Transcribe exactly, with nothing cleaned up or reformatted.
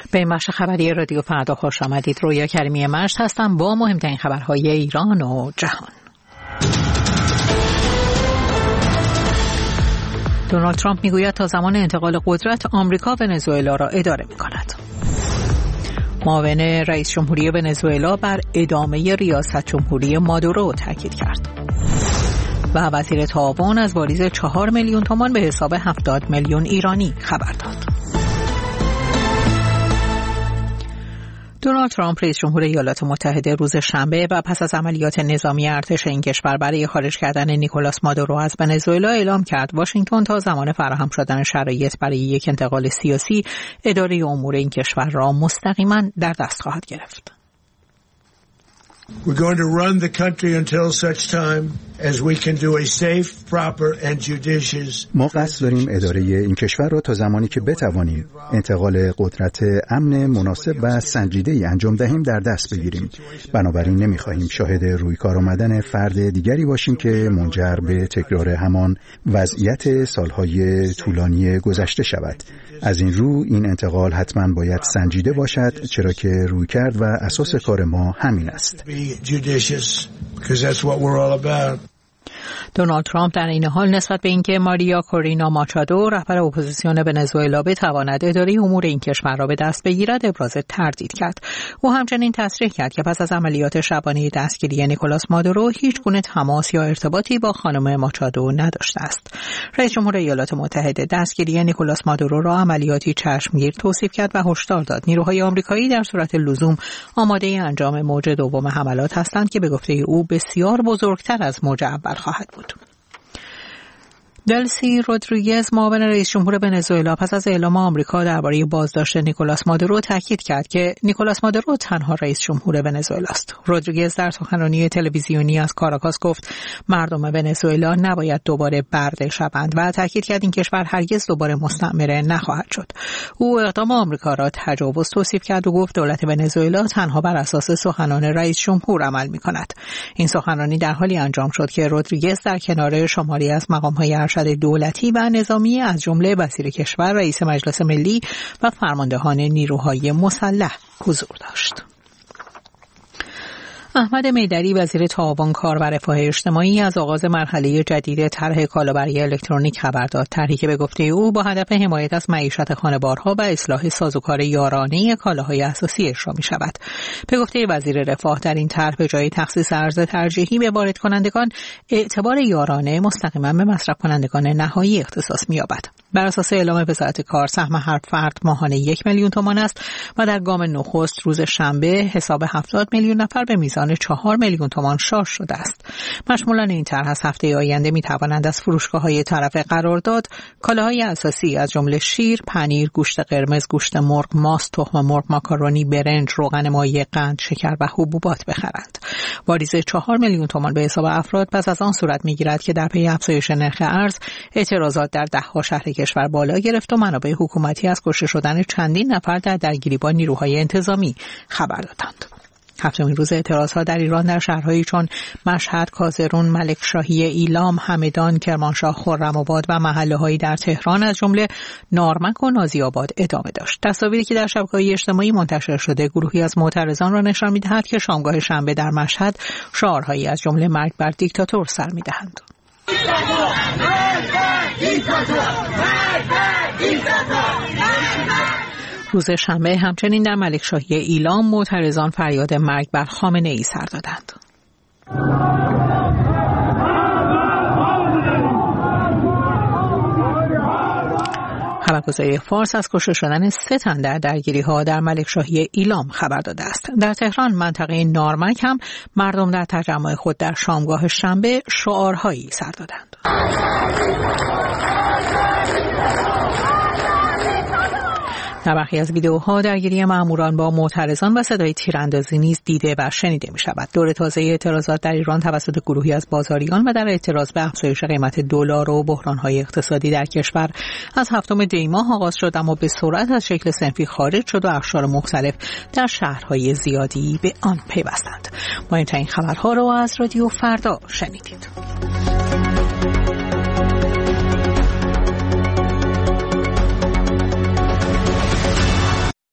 به این بخش خبری رادیو فردا خوش آمدید. رویا کریمی مشت هستم با مهمترین خبرهای ایران و جهان. دونالد ترامپ میگوید تا زمان انتقال قدرت آمریکا ونزوئلا را اداره می‌کند. معاون رئیس جمهوری ونزوئلا بر ادامه ریاست جمهوری مادورو تاکید کرد. و وزیر تعاون از واریز چهار میلیون تومان به حساب هفتاد میلیون ایرانی خبر داد. دونالد ترامپ رئیس جمهور ایالات متحده روز شنبه و پس از عملیات نظامی ارتش این کشور برای خارج کردن نیکولاس مادورو از ونزوئلا اعلام کرد واشنگتن تا زمان فراهم شدن شرایط برای یک انتقال سیاسی اداره امور این کشور را مستقیما در دست خواهد گرفت. We're going to run the country until such time as we can do a safe, proper and judicious. ما قصد داریم اداره این کشور را تا زمانی که بتوانیم انتقال قدرت امن مناسب و سنجیده‌ای انجام دهیم در دست بگیریم. بنابراین نمی‌خواهیم شاهد رویکار آمدن فرد دیگری باشیم که منجر به تکرار همان وضعیت سالهای طولانی گذشته شود. از این رو این انتقال حتما باید سنجیده باشد، چرا که رویکرد و اساس کار ما همین است. دونالد ترامپ در این حال نسبت به اینکه ماریا کورینا ماچادو رهبر اپوزیسیون ونزوئلا بتواند اداره امور این کشور را به دست بگیرد ابراز تردید کرد. او همچنین تصریح کرد که پس از عملیات شبانه دستگیری نیکولاس مادورو هیچ گونه تماس یا ارتباطی با خانم ماچادو نداشته است. رئیس جمهور ایالات متحده دستگیری نیکولاس مادورو را عملیاتی چشمگیر توصیف کرد و هشدار داد نیروهای آمریکایی در صورت لزوم آماده انجام موج دوم حملات هستند که به گفته او بسیار بزرگتر از موج اول خواهد بود. دلسی رودریگز معاون رئیس جمهور ونزوئلا پس از اعلام آمریکا درباره بازداشت نیکولاس مادورو تاکید کرد که نیکولاس مادورو تنها رئیس جمهور ونزوئلا است. رودریگز در سخنرانی تلویزیونی از کاراکاس گفت مردم ونزوئلا نباید دوباره برده شوند و تاکید کرد این کشور هرگز دوباره مستعمره نخواهد شد. او اقدام آمریکا را تجاوز توصیف کرد و گفت دولت ونزوئلا تنها بر اساس سخنان رئیس جمهور عمل می‌کند. این سخنرانی در حالی انجام شد که رودریگز در کنار شماری از مقام‌های ارشد دولتی و نظامی از جمله وزیر کشور، رئیس مجلس ملی و فرماندهان نیروهای مسلح حضور داشت. احمد میدری وزیر تعاون کار و رفاه اجتماعی از آغاز مرحله جدید طرح کالابری الکترونیک خبر داد. طرحی که به گفته او با هدف حمایت از معیشت خانوارها و اصلاح سازوکار یارانه کالاهای اساسی اجرا می شود. به گفته وزیر رفاه در این طرح به جای تخصیص ارز ترجیحی به وارد کنندگان، اعتبار یارانه مستقیما به مصرف کنندگان نهایی اختصاص می یابد. بر اساس اعلام وزارت کار سهم هر فرد ماهانه یک میلیون تومان است و در گام نخست روز شنبه حساب هفتاد میلیون نفر به میزان چهار میلیون تومان شارژ شده است. مشمولان این طرح از هفته آینده می توانند از فروشگاه‌های طرف قرارداد کالاهای اساسی از جمله شیر، پنیر، گوشت قرمز، گوشت مرغ، ماست، تخم مرغ، ماکارونی، برنج، روغن مایع، قند، شکر و حبوبات بخرند. واریز چهار میلیون تومان به حساب افراد پس از آن صورت می‌گیرد که در پی افزایش نرخ ارز اعتراضات در ده‌ها شهر کشور بالا گرفت و منابع حکومتی از کشته شدن چندین نفر در درگیری با نیروهای انتظامی خبر دادند. هفتمین روز اعتراضها در ایران در شهرهایی چون مشهد، کازرون، ملکشاهی، ایلام، همدان، کرمانشاه، خرم‌آباد و محله‌هایی در تهران از جمله نارمک و نازی‌آباد ادامه داشت. تصاویری که در شبکه‌های اجتماعی منتشر شده گروهی از معترضان را نشان می‌دهد که شامگاه شنبه در مشهد شعارهایی از جمله مرگ بر دیکتاتور سر می‌دهند. روز شنبه همچنین در ملکشاهی ایلام معترضان فریاد مرگ بر خامنه‌ای سر دادند. خبرگزاری فارس از کشته شدن سه تن در درگیری‌ها در ملکشاهی ایلام خبر داده است. در تهران منطقه نارمک هم مردم در تجمع خود در شامگاه شنبه شعارهایی سر دادند. در برخی از ویدئوها درگیری ماموران با معترضان و صدای تیراندازی نیز دیده و شنیده می شود. دور تازه اعتراضات در ایران توسط گروهی از بازاریان و در اعتراض به افزایش قیمت دلار و بحران‌های اقتصادی در کشور از هفتم دی ماه آغاز شد، اما به سرعت از شکل صنفی خارج شد و اقشار مختلف در شهرهای زیادی به آن پیوستند. ما این خبرها را از رادیو فردا شنیدید.